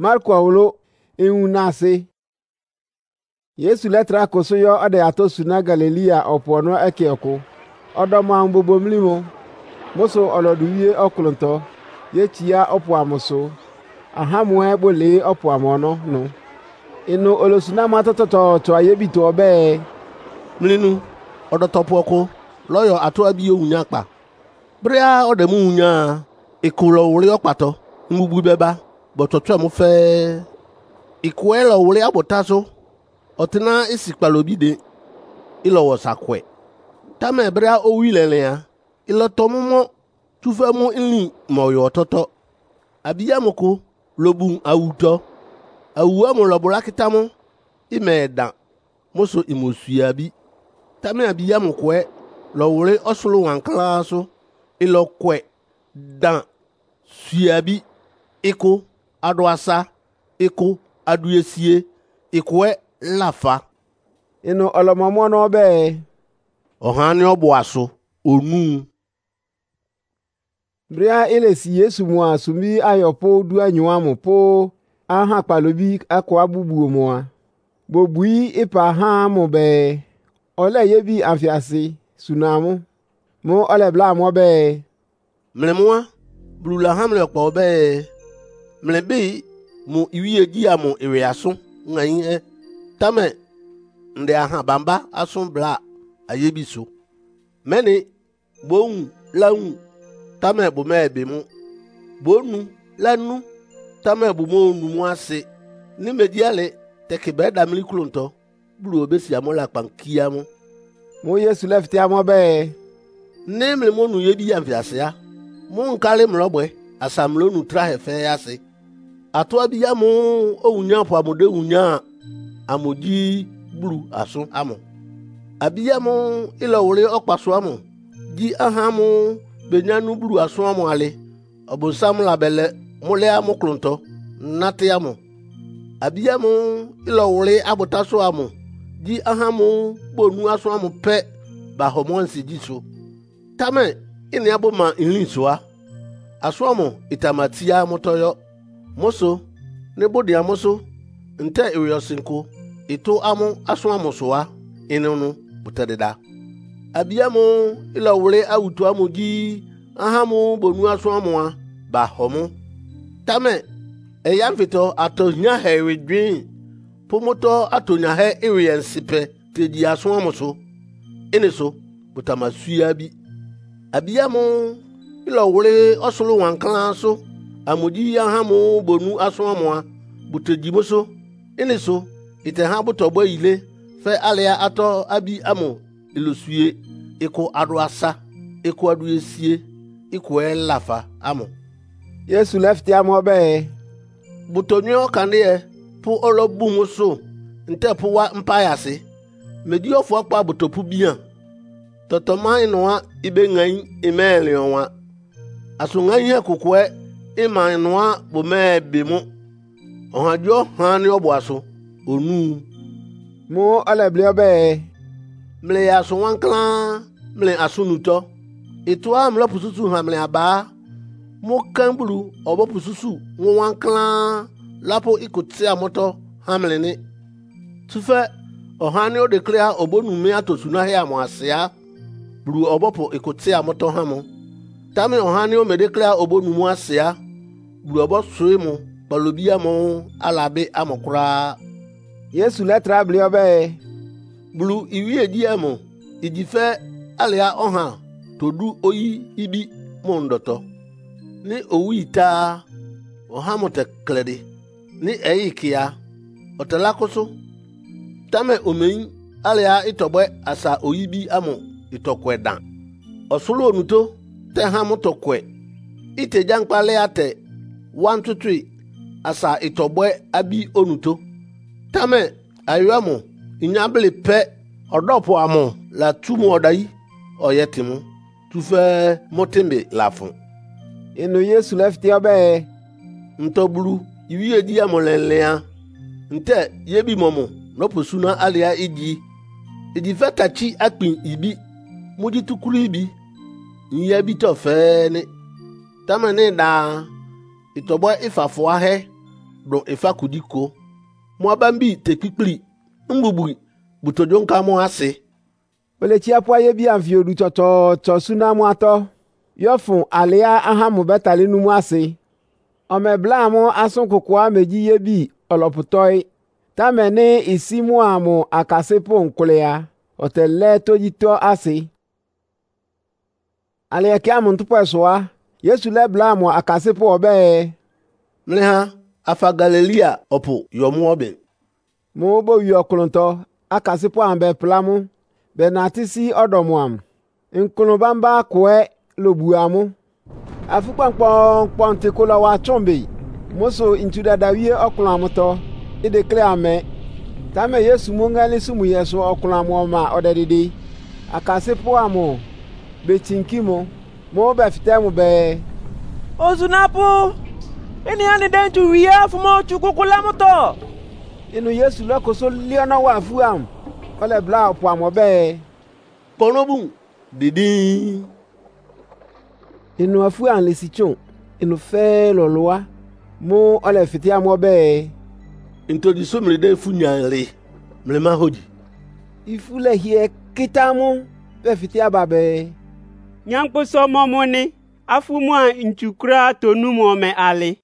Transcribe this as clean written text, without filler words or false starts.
Marko awulo enwu nase. Yesu letra koso yo ode atosu na Galilea opo no ekeoko. Odo ma mbobo mlimo. Moso oloduwie okulunto. Ye chia opo amoso. Ahamu ebole opo amono no. Inu olosuna matototo to ayebito obe. Mlinu odo topoko loyo ato abi ounya pa. Bria ode mu unya ikulo wuri opato ngbubu beba bototo mu fe ikuelo wuri abotaso otina isikpalobide ilo wosakwe tame bria owilele ya ilo tomumo tufe mu ili moyo toto abiyamoko lobu awuto awuamu lobula kitamu imeda moso imosuabi tame abiyamoko lo wuri osulu wanklaso ilo kwe dan suabi iko adoasa iko aduesie ikwe lafa Inu olomomo no be. ohani oboaso onu Bria elesi Yesu mu asumi ayopo du anyuamu po aha palobi akwa bubu mo. Bobui ipa ha mo be. Ole yebi afiase sunamu. Mo ole bla mo be. mlemwa blula hamle okpo be mlebi mu iwie gi amu iriaso ngan tame nde aha bamba asun bla ayebiso meni boun laun tame bu mebe mu bonu lanu tame bu mo nu mu ase ni mediale teke be da mlikulunto blu obesi amola pankia mu Mo Yesu lefti amo be. ne mlemo nu yebi amfiase ya mu nkale mlobwe asamlo nu trahe fe ase ato abia mu ounya po amode unya amoji blu aso amo abia mu ilo wuri okpaso amo ji aha mu benyanu blu aso amo ale obosam labele mule amo klonto nate amo abia mu ilo wuri abotaso amo ji aha mu bonu aso amo pe ba homonsi jiso tame ini abo ma ilinsoa aso amo itamatia motoyo moso nebodi amoso nte iriyosinko ito amo aso amosoa inunu butadeda abiamu ila wure awutu amoji ahamu bonu aso amoa ba homo tame eyamfito atonya heredwin pomoto atonya he iriyensipe teji aso amoso eneso butamasuya bi abiamu ila wure osulu wanklan so amoji ahamu bonu aso amoa butajimoso eneso ite ha butogbo ile fe alia ato abi amo ilosue iko adoasa iko aduesie iko elafa amo Yesu lefti amo be. butonyo kande pu olobumu so nte pu wa mpayase mediofo akpa butopu bia totoma inoa ibe ngan imeli onwa asungan ye kokwe ima inoa bo mebe mu ohajo hani oboaso onu Mo ole bli be. mle ya so wankla mle asunuto itwa mle pususu ha mle aba mo kambulu obo pususu wankla lapo ikuti amoto ha mle ni tufe ohani o declare obonu me atosu na he amoasea buru obopo ikuti amoto ha mo tami ohani o me declare obonu mu asea buru obo sui mo balobia mo alabe amokura Yesu letra bli be. bulu iwie di amo idife alia oha todu oyi ibi mondoto ni owita ohamote kledi ni eikia otelakoso tame omein alia itobwe asa oyibi amo itokwedan osulu onuto te hamotokwe ite jankpale ate 123 asa itobwe abi onuto tame ayuamo inyabele pe odopo amo la tumu odai oyetimu tufe motembe lafun Inu Yesu lefti be. ntobulu iwie di amolelea nte yebi momo no posuna alia iji fetachi akpin ibi mudi tukuru ibi nye bito fene tamane da itobo ifafo ahe do efa kudiko mo abambi tekpikpiri mbubu butojonka mo ase ole chiapwa ye bi amfiodu toto suna mo ato yo fun alia ahamu betali nu mo ase ome bla mo asun kokwa meji ye bi oloputoi tamene isimu amu akasepo nkulea otele tojito ase alia kiamu ntupo soa Yesu le bla mo akasepo obe mleha afa Galilea opo yomu obe mo bo wi okulunto akasepo ambe plamu benatisi odomuam nkunu bamba kwe lobuamu afukpankpon tekola wa chombe moso intuda dawie okulamuto idekle ame tame Yesu mongali sumu yeso okulamu ma odedidi akasepo amu betinkimo mo be fitemu be ozunapu ini ani dentu wiya fumo chukukulamuto inu Yesu lokoso liona wa fuam ole bla opo amobe konobu didi inu afu an le sichon inu fe loloa mo ole fiti amobe introduction mle de funyanle mle ma hoji ifu le hie kitamu be fiti ababe nyankpo so momoni afu mo nchukra tonu mo me ale